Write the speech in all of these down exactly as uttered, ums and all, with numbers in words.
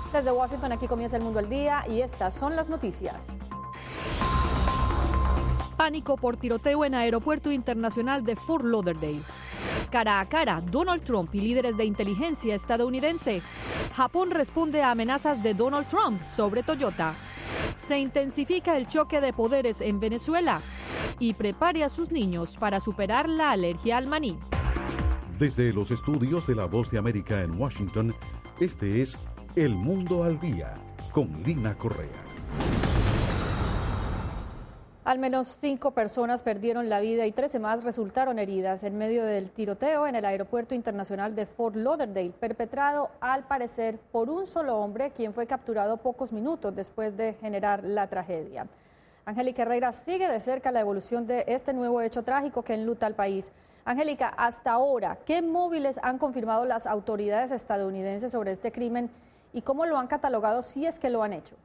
Desde Washington, aquí comienza El Mundo al Día y estas son las noticias. Pánico por tiroteo en Aeropuerto Internacional de Fort Lauderdale. Cara a cara, Donald Trump y líderes de inteligencia estadounidense. Japón responde a amenazas de Donald Trump sobre Toyota. Se intensifica el choque de poderes en Venezuela. Y prepare a sus niños para superar la alergia al maní. Desde los estudios de La Voz de América en Washington, este es El Mundo al Día, con Lina Correa. Al menos cinco personas perdieron la vida y trece más resultaron heridas en medio del tiroteo en el Aeropuerto Internacional de Fort Lauderdale, perpetrado al parecer por un solo hombre, quien fue capturado pocos minutos después de generar la tragedia. Angélica Herrera sigue de cerca la evolución de este nuevo hecho trágico que enluta al país. Angélica, hasta ahora, ¿qué móviles han confirmado las autoridades estadounidenses sobre este crimen y cómo lo han catalogado si es que lo han hecho?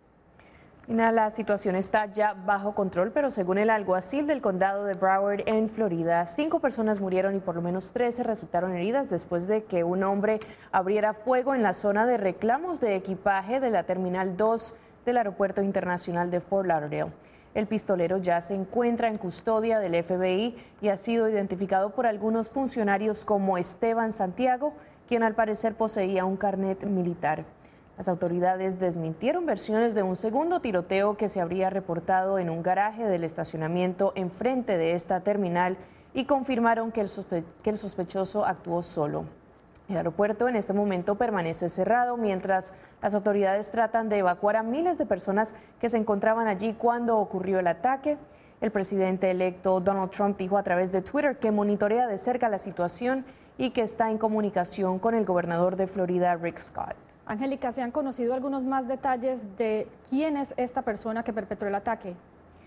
La situación está ya bajo control, pero según el alguacil del condado de Broward en Florida, cinco personas murieron y por lo menos trece resultaron heridas después de que un hombre abriera fuego en la zona de reclamos de equipaje de la Terminal dos del Aeropuerto Internacional de Fort Lauderdale. El pistolero ya se encuentra en custodia del F B I y ha sido identificado por algunos funcionarios como Esteban Santiago, quien al parecer poseía un carnet militar. Las autoridades desmintieron versiones de un segundo tiroteo que se habría reportado en un garaje del estacionamiento enfrente de esta terminal y confirmaron que el, sospe- que el sospechoso actuó solo. El aeropuerto en este momento permanece cerrado mientras las autoridades tratan de evacuar a miles de personas que se encontraban allí cuando ocurrió el ataque. El presidente electo Donald Trump dijo a través de Twitter que monitorea de cerca la situación y que está en comunicación con el gobernador de Florida, Rick Scott. Angélica, ¿se han conocido algunos más detalles de quién es esta persona que perpetró el ataque?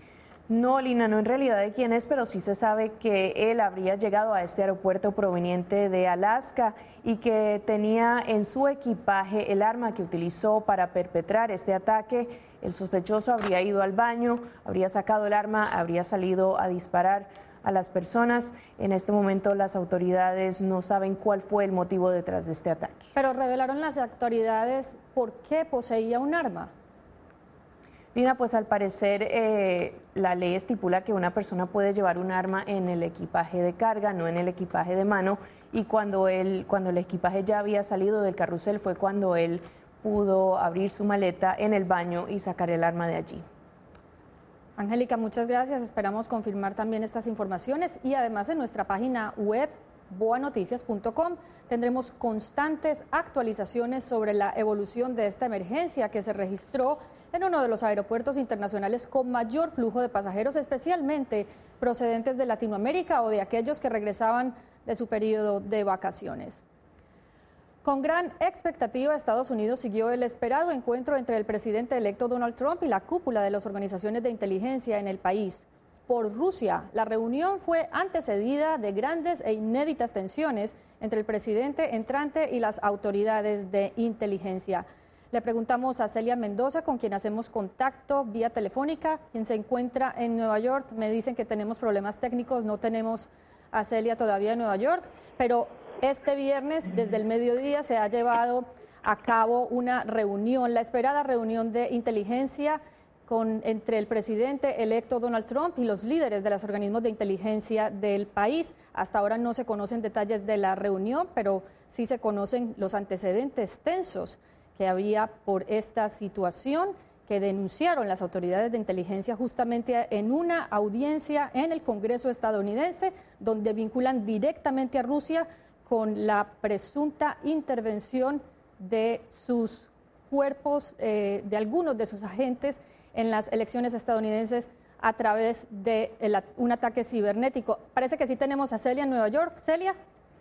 No, Lina, no en realidad de quién es, pero sí se sabe que él habría llegado a este aeropuerto proveniente de Alaska y que tenía en su equipaje el arma que utilizó para perpetrar este ataque. El sospechoso habría ido al baño, habría sacado el arma, habría salido a disparar a las personas. En este momento las autoridades no saben cuál fue el motivo detrás de este ataque. Pero revelaron las autoridades por qué poseía un arma. Lina, pues al parecer eh, la ley estipula que una persona puede llevar un arma en el equipaje de carga, no en el equipaje de mano, y cuando, él, cuando el equipaje ya había salido del carrusel fue cuando él pudo abrir su maleta en el baño y sacar el arma de allí. Angélica, muchas gracias. Esperamos confirmar también estas informaciones y además en nuestra página web boa noticias punto com tendremos constantes actualizaciones sobre la evolución de esta emergencia que se registró en uno de los aeropuertos internacionales con mayor flujo de pasajeros, especialmente procedentes de Latinoamérica o de aquellos que regresaban de su periodo de vacaciones. Con gran expectativa, Estados Unidos siguió el esperado encuentro entre el presidente electo Donald Trump y la cúpula de las organizaciones de inteligencia en el país. Por Rusia, la reunión fue antecedida de grandes e inéditas tensiones entre el presidente entrante y las autoridades de inteligencia. Le preguntamos a Celia Mendoza, con quien hacemos contacto vía telefónica, quien se encuentra en Nueva York. Me dicen que tenemos problemas técnicos, no tenemos a Celia todavía en Nueva York, pero este viernes, desde el mediodía, se ha llevado a cabo una reunión, la esperada reunión de inteligencia con, entre el presidente electo Donald Trump y los líderes de los organismos de inteligencia del país. Hasta ahora no se conocen detalles de la reunión, pero sí se conocen los antecedentes tensos que había por esta situación que denunciaron las autoridades de inteligencia justamente en una audiencia en el Congreso estadounidense, donde vinculan directamente a Rusia con la presunta intervención de sus cuerpos, eh, de algunos de sus agentes en las elecciones estadounidenses a través de el, un ataque cibernético. Parece que sí tenemos a Celia en Nueva York. Celia.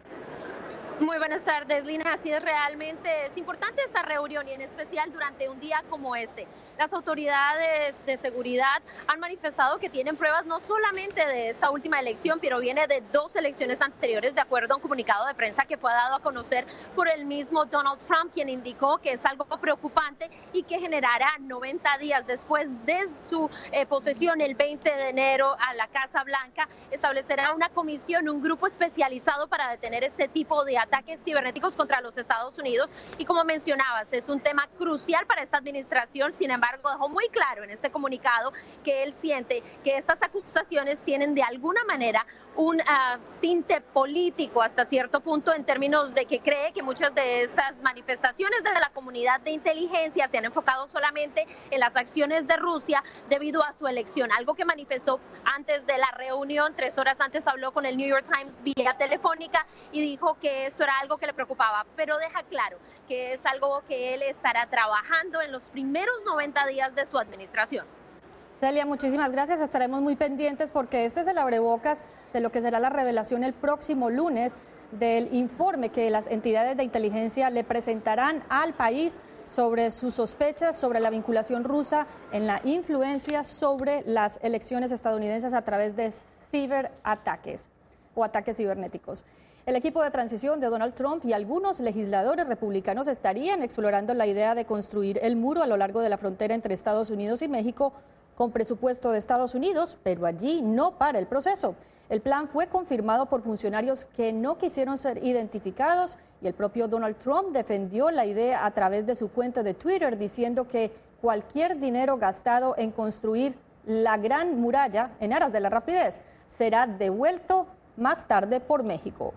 Muy buenas tardes, Lina. Así es, realmente es importante esta reunión y en especial durante un día como este. Las autoridades de seguridad han manifestado que tienen pruebas no solamente de esta última elección, pero viene de dos elecciones anteriores, de acuerdo a un comunicado de prensa que fue dado a conocer por el mismo Donald Trump, quien indicó que es algo preocupante y que generará noventa días después de su eh, posesión, el veinte de enero, a la Casa Blanca, establecerá una comisión, un grupo especializado para detener este tipo de ataques ataques cibernéticos contra los Estados Unidos. Y como mencionabas, es un tema crucial para esta administración. Sin embargo, dejó muy claro en este comunicado que él siente que estas acusaciones tienen de alguna manera un uh, tinte político hasta cierto punto, en términos de que cree que muchas de estas manifestaciones desde la comunidad de inteligencia se han enfocado solamente en las acciones de Rusia debido a su elección, algo que manifestó antes de la reunión. Tres horas antes habló con el New York Times vía telefónica y dijo que esto era algo que le preocupaba, pero deja claro que es algo que él estará trabajando en los primeros noventa días de su administración. Celia, muchísimas gracias. Estaremos muy pendientes porque este es el abrebocas de lo que será la revelación el próximo lunes del informe que las entidades de inteligencia le presentarán al país sobre sus sospechas sobre la vinculación rusa en la influencia sobre las elecciones estadounidenses a través de ciberataques o ataques cibernéticos. El equipo de transición de Donald Trump y algunos legisladores republicanos estarían explorando la idea de construir el muro a lo largo de la frontera entre Estados Unidos y México con presupuesto de Estados Unidos, pero allí no para el proceso. El plan fue confirmado por funcionarios que no quisieron ser identificados y el propio Donald Trump defendió la idea a través de su cuenta de Twitter, diciendo que cualquier dinero gastado en construir la Gran Muralla en aras de la rapidez será devuelto más tarde por México.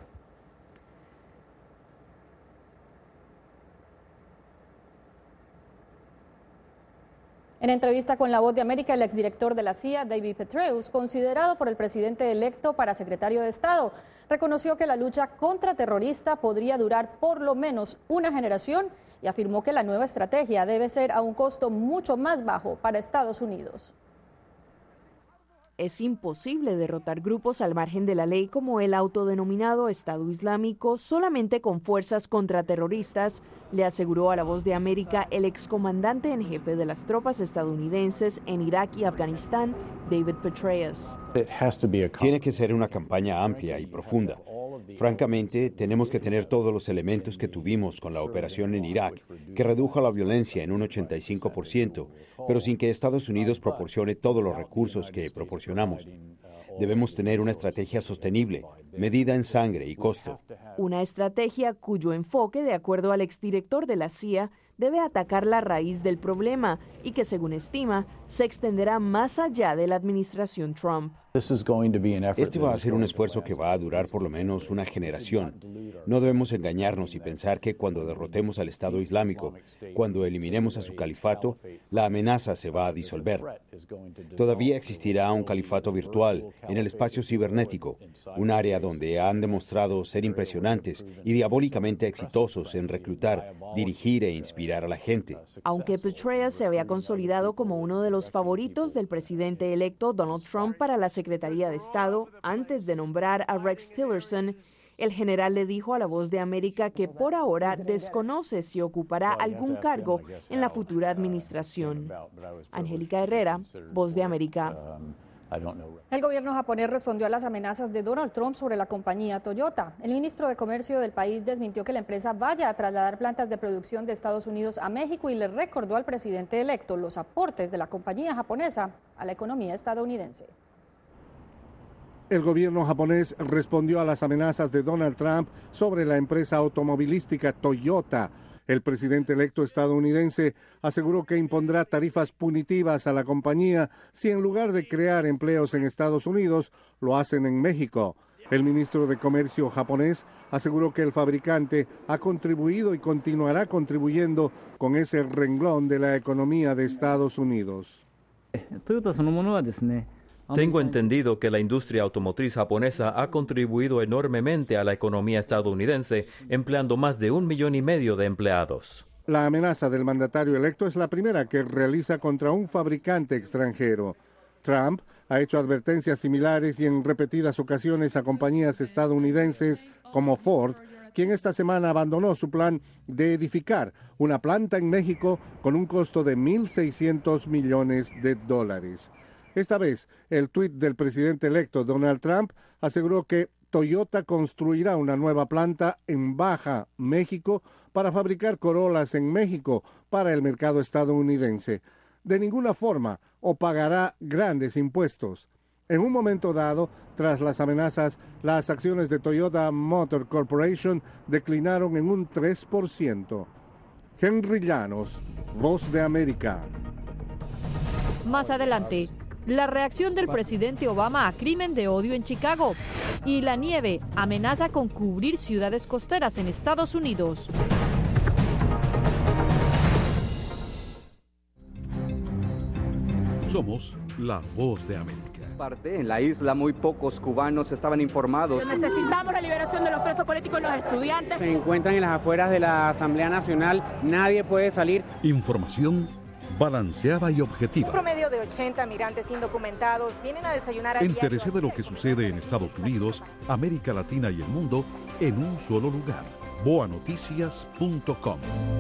En entrevista con La Voz de América, el exdirector de la C I A, David Petraeus, considerado por el presidente electo para secretario de Estado, reconoció que la lucha contra terrorista podría durar por lo menos una generación y afirmó que la nueva estrategia debe ser a un costo mucho más bajo para Estados Unidos. Es imposible derrotar grupos al margen de la ley como el autodenominado Estado Islámico solamente con fuerzas contraterroristas, le aseguró a La Voz de América el excomandante en jefe de las tropas estadounidenses en Irak y Afganistán, David Petraeus. Tiene que ser una campaña amplia y profunda. Francamente, tenemos que tener todos los elementos que tuvimos con la operación en Irak, que redujo la violencia en un ochenta y cinco por ciento, pero sin que Estados Unidos proporcione todos los recursos que proporcionamos. Debemos tener una estrategia sostenible, medida en sangre y costo. Una estrategia cuyo enfoque, de acuerdo al exdirector de la C I A, debe atacar la raíz del problema y que, según estima, se extenderá más allá de la administración Trump. Este va a ser un esfuerzo que va a durar por lo menos una generación. No debemos engañarnos y pensar que cuando derrotemos al Estado Islámico, cuando eliminemos a su califato, la amenaza se va a disolver. Todavía existirá un califato virtual en el espacio cibernético, un área donde han demostrado ser impresionantes y diabólicamente exitosos en reclutar, dirigir e inspirar a la gente. Aunque Petraeus se había consolidado como uno de los favoritos del presidente electo Donald Trump para la Secretaría de Estado, antes de nombrar a Rex Tillerson, el general le dijo a La Voz de América que por ahora desconoce si ocupará algún cargo en la futura administración. Angélica Herrera, Voz de América. El gobierno japonés respondió a las amenazas de Donald Trump sobre la compañía Toyota. El ministro de Comercio del país desmintió que la empresa vaya a trasladar plantas de producción de Estados Unidos a México y le recordó al presidente electo los aportes de la compañía japonesa a la economía estadounidense. El gobierno japonés respondió a las amenazas de Donald Trump sobre la empresa automovilística Toyota. El presidente electo estadounidense aseguró que impondrá tarifas punitivas a la compañía si en lugar de crear empleos en Estados Unidos, lo hacen en México. El ministro de Comercio japonés aseguró que el fabricante ha contribuido y continuará contribuyendo con ese renglón de la economía de Estados Unidos. Tengo entendido que la industria automotriz japonesa ha contribuido enormemente a la economía estadounidense, empleando más de un millón y medio de empleados. La amenaza del mandatario electo es la primera que realiza contra un fabricante extranjero. Trump ha hecho advertencias similares y en repetidas ocasiones a compañías estadounidenses como Ford, quien esta semana abandonó su plan de edificar una planta en México con un costo de mil seiscientos millones de dólares. Esta vez, el tuit del presidente electo Donald Trump aseguró que Toyota construirá una nueva planta en Baja, México, para fabricar Corollas en México para el mercado estadounidense. De ninguna forma, o pagará grandes impuestos. En un momento dado, tras las amenazas, las acciones de Toyota Motor Corporation declinaron en un tres por ciento. Henry Llanos, Voz de América. Más adelante, la reacción del presidente Obama a crimen de odio en Chicago y la nieve amenaza con cubrir ciudades costeras en Estados Unidos. Somos la Voz de América. En la isla muy pocos cubanos estaban informados. Necesitamos la liberación de los presos políticos y los estudiantes. Se encuentran en las afueras de la Asamblea Nacional, nadie puede salir. Información balanceada y objetiva. Un promedio de ochenta migrantes indocumentados vienen a desayunar a Entérese de lo que sucede en Estados Unidos, América Latina y el mundo en un solo lugar. boa noticias punto com.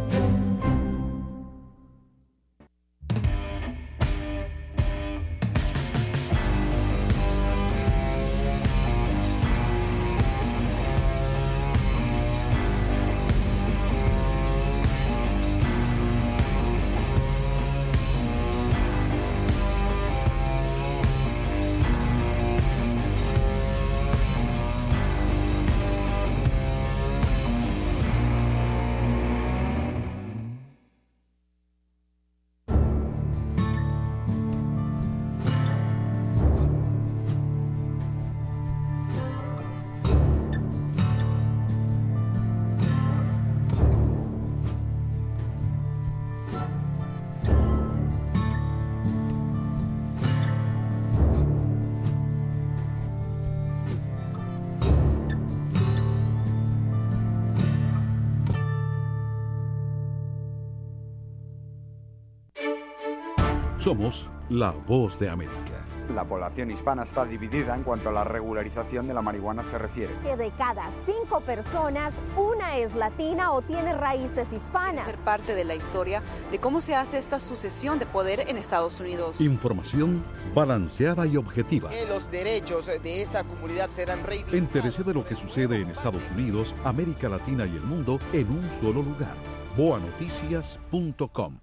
Somos la Voz de América. La población hispana está dividida en cuanto a la regularización de la marihuana se refiere. Que de cada cinco personas, una es latina o tiene raíces hispanas. Ser parte de la historia de cómo se hace esta sucesión de poder en Estados Unidos. Información balanceada y objetiva. Que los derechos de esta comunidad serán reivindicados. Entérese de lo que sucede en Estados Unidos, América Latina y el mundo en un solo lugar. boa noticias punto com.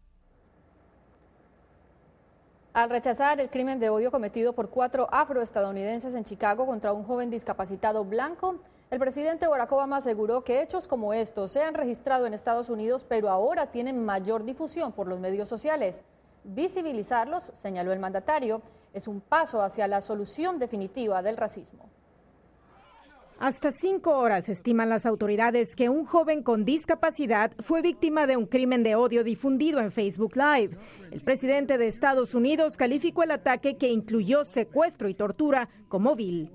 Al rechazar el crimen de odio cometido por cuatro afroestadounidenses en Chicago contra un joven discapacitado blanco, el presidente Barack Obama aseguró que hechos como estos se han registrado en Estados Unidos, pero ahora tienen mayor difusión por los medios sociales. Visibilizarlos, señaló el mandatario, es un paso hacia la solución definitiva del racismo. Hasta cinco horas estiman las autoridades que un joven con discapacidad fue víctima de un crimen de odio difundido en Facebook Live. El presidente de Estados Unidos calificó el ataque, que incluyó secuestro y tortura, como vil.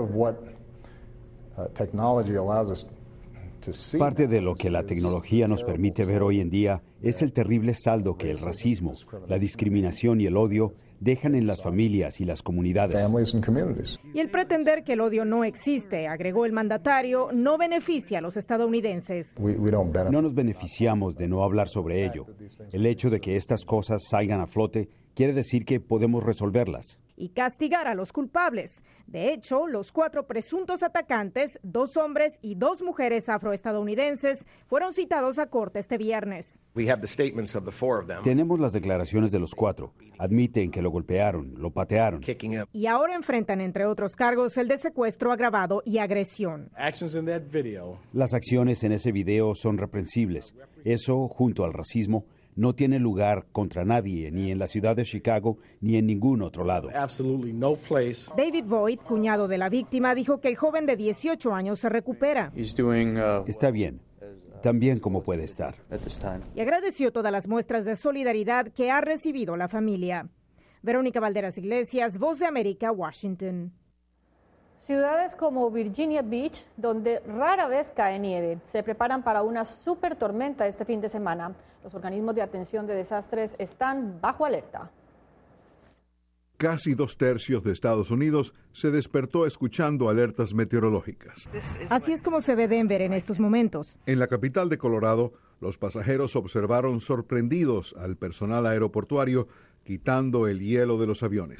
Parte de lo que la tecnología nos permite ver hoy en día es el terrible saldo que el racismo, la discriminación y el odio dejan en las familias y las comunidades. Y el pretender que el odio no existe, agregó el mandatario, no beneficia a los estadounidenses. No nos beneficiamos de no hablar sobre ello. El hecho de que estas cosas salgan a flote quiere decir que podemos resolverlas. Y castigar a los culpables. De hecho, los cuatro presuntos atacantes, dos hombres y dos mujeres afroestadounidenses, fueron citados a corte este viernes. Tenemos las declaraciones de los cuatro. Admiten que lo golpearon, lo patearon. Y ahora enfrentan, entre otros cargos, el de secuestro agravado y agresión. Las acciones en ese video son reprensibles. Eso, junto al racismo, no tiene lugar contra nadie, ni en la ciudad de Chicago, ni en ningún otro lado. David Boyd, cuñado de la víctima, dijo que el joven de dieciocho años se recupera. Está bien, tan bien como puede estar. Y agradeció todas las muestras de solidaridad que ha recibido la familia. Verónica Valderas Iglesias, Voz de América, Washington. Ciudades como Virginia Beach, donde rara vez cae nieve, se preparan para una super tormenta este fin de semana. Los organismos de atención de desastres están bajo alerta. Casi dos tercios de Estados Unidos se despertó escuchando alertas meteorológicas. Así es como se ve Denver en estos momentos. En la capital de Colorado, los pasajeros observaron sorprendidos al personal aeroportuario quitando el hielo de los aviones.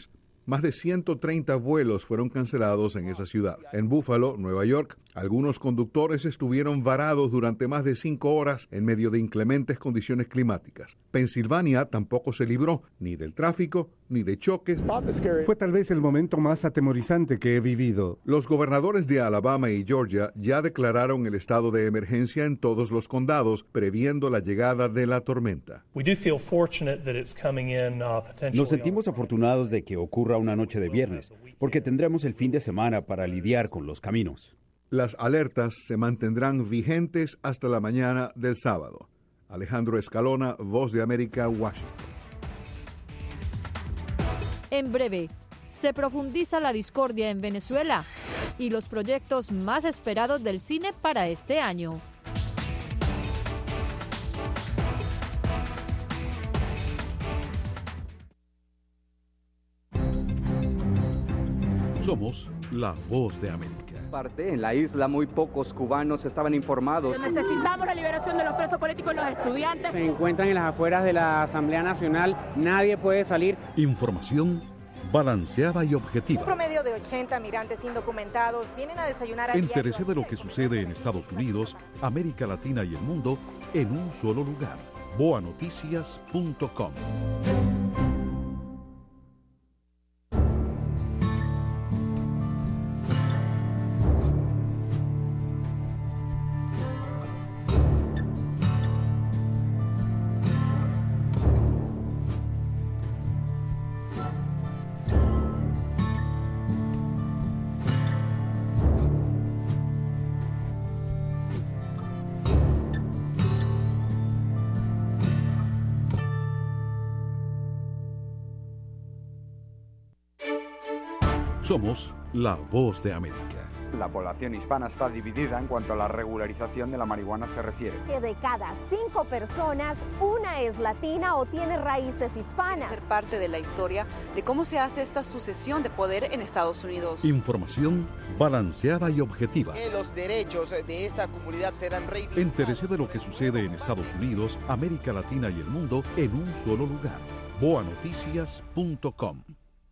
Más de ciento treinta vuelos fueron cancelados en esa ciudad. En Buffalo, Nueva York, algunos conductores estuvieron varados durante más de cinco horas en medio de inclementes condiciones climáticas. Pensilvania tampoco se libró ni del tráfico ni de choques. Fue tal vez el momento más atemorizante que he vivido. Los gobernadores de Alabama y Georgia ya declararon el estado de emergencia en todos los condados, previendo la llegada de la tormenta. Nos sentimos afortunados de que ocurra una noche de viernes, porque tendremos el fin de semana para lidiar con los caminos. Las alertas se mantendrán vigentes hasta la mañana del sábado. Alejandro Escalona, Voz de América, Washington. En breve, se profundiza la discordia en Venezuela y los proyectos más esperados del cine para este año. Somos la Voz de América. Parte en la isla muy pocos cubanos estaban informados. Necesitamos la liberación de los presos políticos y los estudiantes. Se encuentran en las afueras de la Asamblea Nacional, nadie puede salir. Información balanceada y objetiva. Un promedio de ochenta migrantes indocumentados vienen a desayunar a Entérese de lo que sucede en Estados Unidos, América Latina y el mundo en un solo lugar. boa noticias punto com. Somos la Voz de América. La población hispana está dividida en cuanto a la regularización de la marihuana se refiere. Que de cada cinco personas, una es latina o tiene raíces hispanas. Ser parte de la historia de cómo se hace esta sucesión de poder en Estados Unidos. Información balanceada y objetiva. Que los derechos de esta comunidad serán reivindicados. Entérese de lo que sucede en Estados Unidos, América Latina y el mundo en un solo lugar. boa noticias punto com.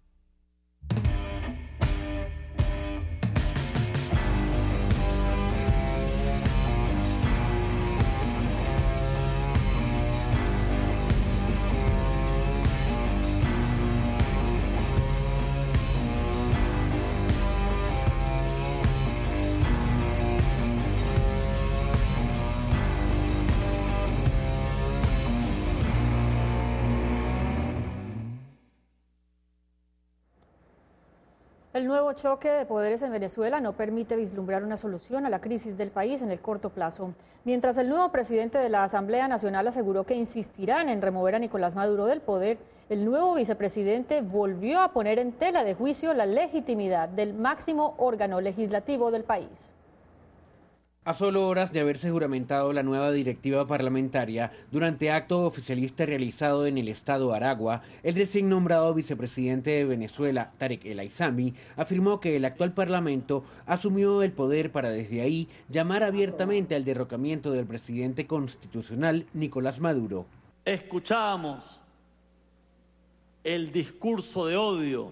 El nuevo choque de poderes en Venezuela no permite vislumbrar una solución a la crisis del país en el corto plazo. Mientras el nuevo presidente de la Asamblea Nacional aseguró que insistirán en remover a Nicolás Maduro del poder, el nuevo vicepresidente volvió a poner en tela de juicio la legitimidad del máximo órgano legislativo del país. A solo horas de haberse juramentado la nueva directiva parlamentaria, durante acto oficialista realizado en el estado Aragua, el recién nombrado vicepresidente de Venezuela, Tarek El Aissami, afirmó que el actual parlamento asumió el poder para desde ahí llamar abiertamente al derrocamiento del presidente constitucional Nicolás Maduro. Escuchamos el discurso de odio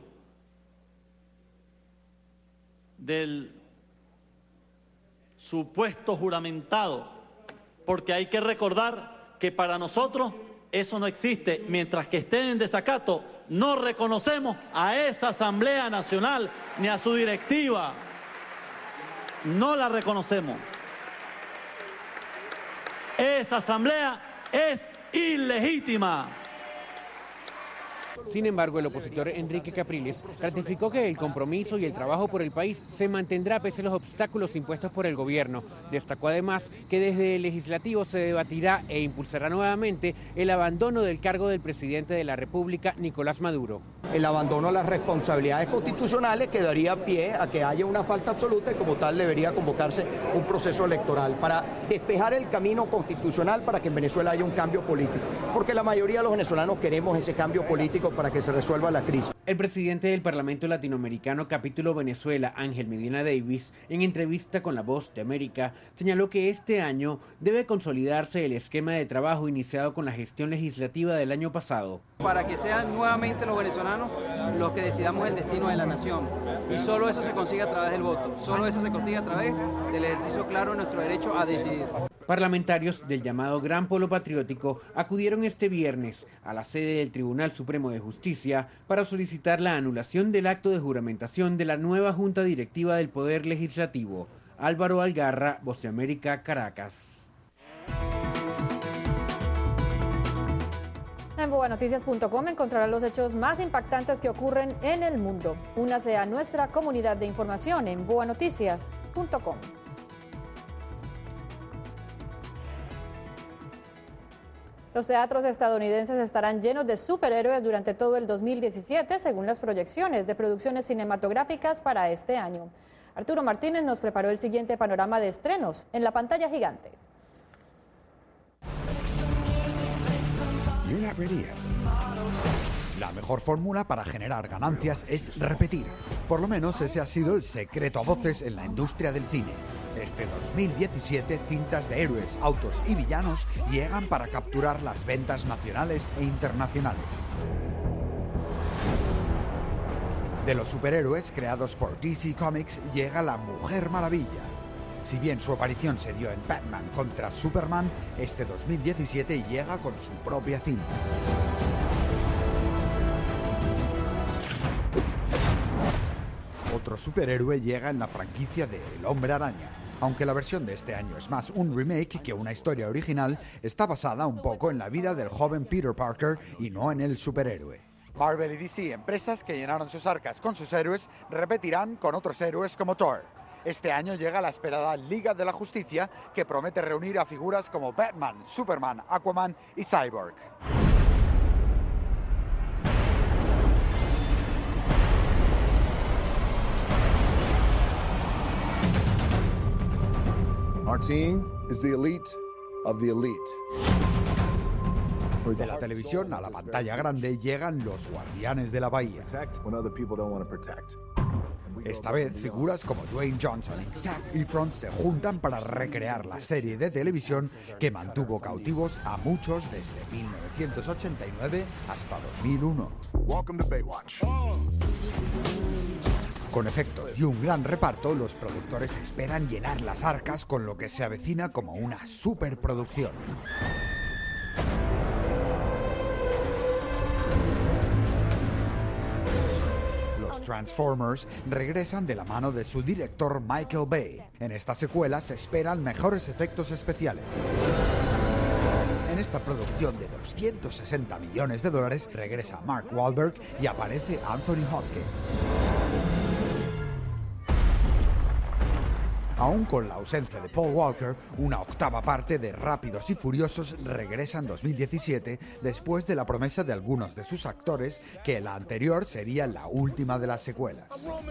del supuesto juramentado, porque hay que recordar que para nosotros eso no existe. Mientras que estén en desacato, no reconocemos a esa Asamblea Nacional ni a su directiva. No la reconocemos. Esa Asamblea es ilegítima. Sin embargo, el opositor Enrique Capriles ratificó que el compromiso y el trabajo por el país se mantendrá pese a los obstáculos impuestos por el gobierno. Destacó además que desde el legislativo se debatirá e impulsará nuevamente el abandono del cargo del presidente de la República, Nicolás Maduro. El abandono de las responsabilidades constitucionales que daría pie a que haya una falta absoluta y como tal debería convocarse un proceso electoral para despejar el camino constitucional para que en Venezuela haya un cambio político. Porque la mayoría de los venezolanos queremos ese cambio político para que se resuelva la crisis. El presidente del Parlamento Latinoamericano Capítulo Venezuela, Ángel Medina Davis, en entrevista con La Voz de América, señaló que este año debe consolidarse el esquema de trabajo iniciado con la gestión legislativa del año pasado. Para que sean nuevamente los venezolanos los que decidamos el destino de la nación. Y solo eso se consigue a través del voto, solo eso se consigue a través del ejercicio claro de nuestro derecho a decidir. Parlamentarios del llamado Gran Polo Patriótico acudieron este viernes a la sede del Tribunal Supremo de Justicia para solicitar la anulación del acto de juramentación de la nueva Junta Directiva del Poder Legislativo. Álvaro Algarra, Voz de América, Caracas. En boa noticias punto com encontrará los hechos más impactantes que ocurren en el mundo. Únase a nuestra comunidad de información en boa noticias punto com. Los teatros estadounidenses estarán llenos de superhéroes durante todo el dos mil diecisiete, según las proyecciones de producciones cinematográficas para este año. Arturo Martínez nos preparó el siguiente panorama de estrenos en la pantalla gigante. La mejor fórmula para generar ganancias es repetir. Por lo menos ese ha sido el secreto a voces en la industria del cine. Este dos mil diecisiete, cintas de héroes, autos y villanos llegan para capturar las ventas nacionales e internacionales. De los superhéroes creados por D C Comics llega la Mujer Maravilla. Si bien su aparición se dio en Batman contra Superman, este dos mil diecisiete llega con su propia cinta. Otro superhéroe llega en la franquicia de El Hombre Araña. Aunque la versión de este año es más un remake que una historia original, está basada un poco en la vida del joven Peter Parker y no en el superhéroe. Marvel y D C, empresas que llenaron sus arcas con sus héroes, repetirán con otros héroes como Thor. Este año llega la esperada Liga de la Justicia, que promete reunir a figuras como Batman, Superman, Aquaman y Cyborg. Our team is the elite of the elite. De la televisión a la pantalla grande llegan los Guardianes de la Bahía. Esta vez, figuras como Dwayne Johnson y Zac Efron se juntan para recrear la serie de televisión que mantuvo cautivos a muchos desde mil novecientos ochenta y nueve hasta dos mil uno. Welcome to Baywatch. Con efectos y un gran reparto, los productores esperan llenar las arcas con lo que se avecina como una superproducción. Los Transformers regresan de la mano de su director Michael Bay. En esta secuela se esperan mejores efectos especiales. En esta producción de doscientos sesenta millones de dólares regresa Mark Wahlberg y aparece Anthony Hopkins. Aún con la ausencia de Paul Walker, una octava parte de Rápidos y Furiosos regresa en dos mil diecisiete después de la promesa de algunos de sus actores que la anterior sería la última de las secuelas.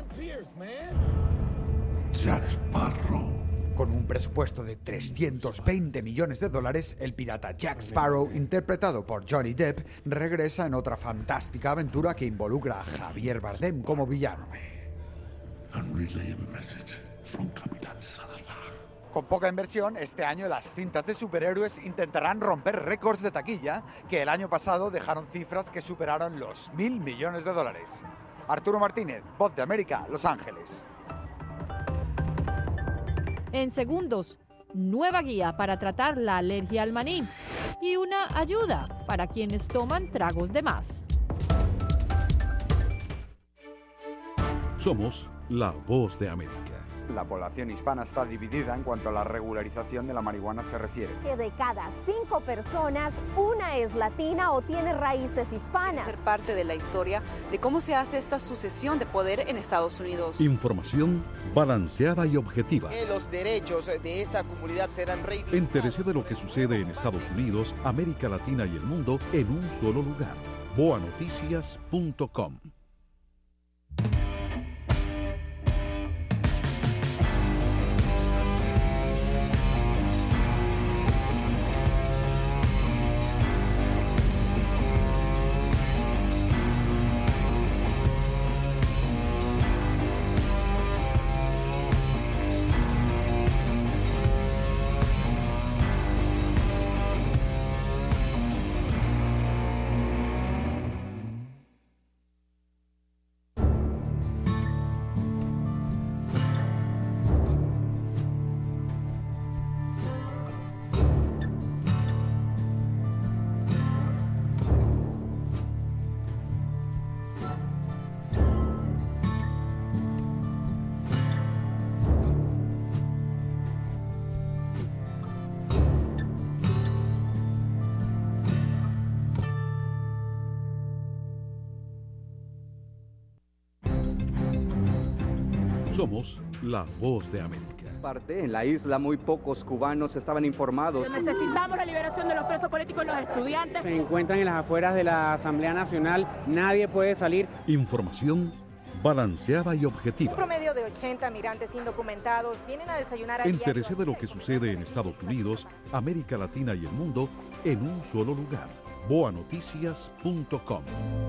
Jack Sparrow. Con un presupuesto de trescientos veinte millones de dólares, el pirata Jack Sparrow, interpretado por Johnny Depp, regresa en otra fantástica aventura que involucra a Javier Bardem como villano. Con poca inversión, este año las cintas de superhéroes intentarán romper récords de taquilla que el año pasado dejaron cifras que superaron los mil millones de dólares. Arturo Martínez, Voz de América, Los Ángeles. En segundos, nueva guía para tratar la alergia al maní y una ayuda para quienes toman tragos de más. Somos la Voz de América. La población hispana está dividida en cuanto a la regularización de la marihuana se refiere. Que de cada cinco personas, una es latina o tiene raíces hispanas. Ser parte de la historia de cómo se hace esta sucesión de poder en Estados Unidos. Información balanceada y objetiva. Que los derechos de esta comunidad serán reivindicados. Entérese de lo que sucede en Estados Unidos, América Latina y el mundo en un solo lugar. boa noticias punto com. Somos la voz de América. Parte en la isla muy pocos cubanos estaban informados. Necesitamos la liberación de los presos políticos y los estudiantes. Se encuentran en las afueras de la Asamblea Nacional, nadie puede salir. Información balanceada y objetiva. Un promedio de ochenta migrantes indocumentados vienen a desayunar a Entérese de lo que sucede en Estados Unidos, América Latina y el mundo en un solo lugar. boa noticias punto com.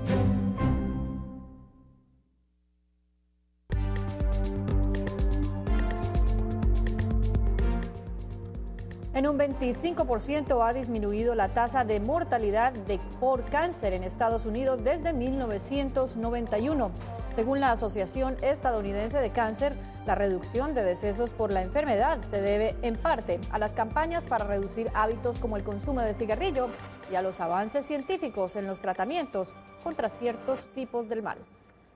En un veinticinco por ciento ha disminuido la tasa de mortalidad de, por cáncer en Estados Unidos desde mil novecientos noventa y uno. Según la Asociación Estadounidense de Cáncer, la reducción de decesos por la enfermedad se debe en parte a las campañas para reducir hábitos como el consumo de cigarrillo y a los avances científicos en los tratamientos contra ciertos tipos del mal.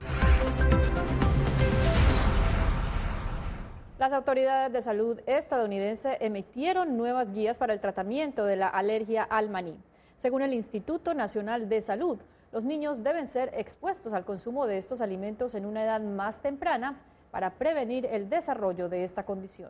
Las autoridades de salud estadounidense emitieron nuevas guías para el tratamiento de la alergia al maní. Según el Instituto Nacional de Salud, los niños deben ser expuestos al consumo de estos alimentos en una edad más temprana para prevenir el desarrollo de esta condición.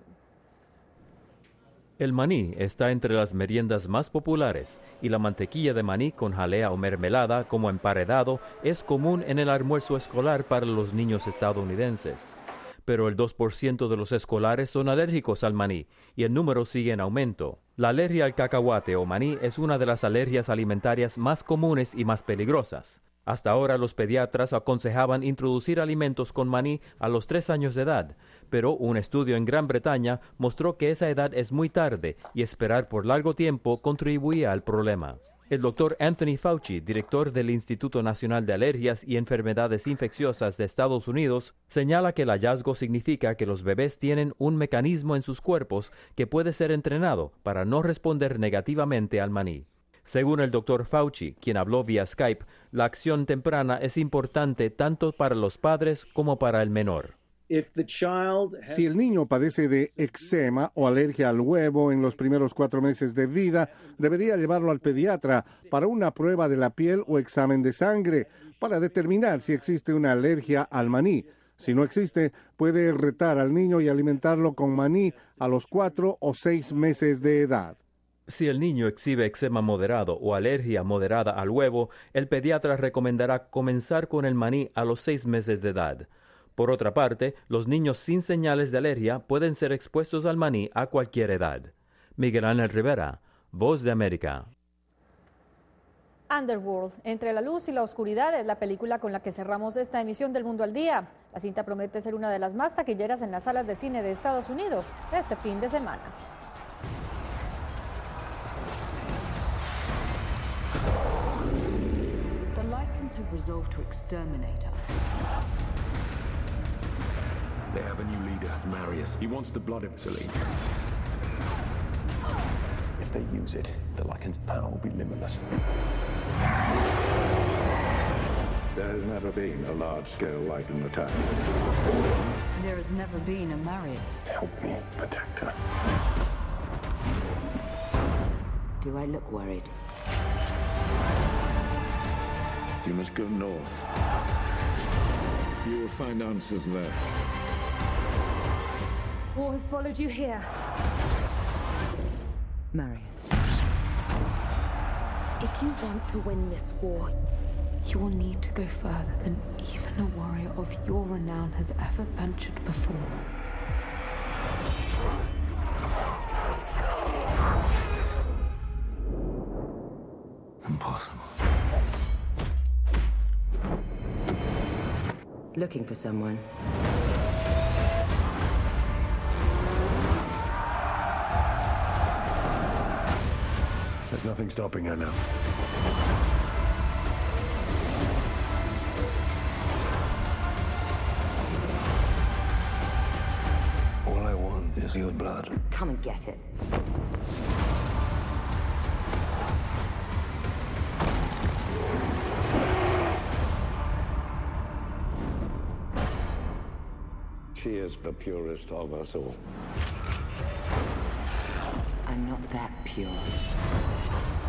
El maní está entre las meriendas más populares y la mantequilla de maní con jalea o mermelada como emparedado es común en el almuerzo escolar para los niños estadounidenses. Pero el dos por ciento de los escolares son alérgicos al maní y el número sigue en aumento. La alergia al cacahuate o maní es una de las alergias alimentarias más comunes y más peligrosas. Hasta ahora los pediatras aconsejaban introducir alimentos con maní a los tres años de edad, pero un estudio en Gran Bretaña mostró que esa edad es muy tarde y esperar por largo tiempo contribuía al problema. El doctor Anthony Fauci, director del Instituto Nacional de Alergias y Enfermedades Infecciosas de Estados Unidos, señala que el hallazgo significa que los bebés tienen un mecanismo en sus cuerpos que puede ser entrenado para no responder negativamente al maní. Según el doctor Fauci, quien habló vía Skype, la acción temprana es importante tanto para los padres como para el menor. Si el niño padece de eczema o alergia al huevo en los primeros cuatro meses de vida, debería llevarlo al pediatra para una prueba de la piel o examen de sangre para determinar si existe una alergia al maní. Si no existe, puede retar al niño y alimentarlo con maní a los cuatro o seis meses de edad. Si el niño exhibe eczema moderado o alergia moderada al huevo, el pediatra recomendará comenzar con el maní a los seis meses de edad. Por otra parte, los niños sin señales de alergia pueden ser expuestos al maní a cualquier edad. Miguel Ángel Rivera, Voz de América. Underworld, Entre la luz y la oscuridad, es la película con la que cerramos esta emisión del Mundo al Día. La cinta promete ser una de las más taquilleras en las salas de cine de Estados Unidos este fin de semana. The Lycans have resolved to exterminate us. They have a new leader, Marius. He wants the blood of Selene. If they use it, the Lycan's power will be limitless. There has never been a large-scale Lycan attack. There has never been a Marius. Help me protect her. Do I look worried? You must go north. You will find answers there. War has followed you here. Marius. If you want to win this war, you will need to go further than even a warrior of your renown has ever ventured before. Impossible. Looking for someone. There's nothing stopping her now. All I want is your blood. Come and get it. She is the purest of us all. I'm not that pure.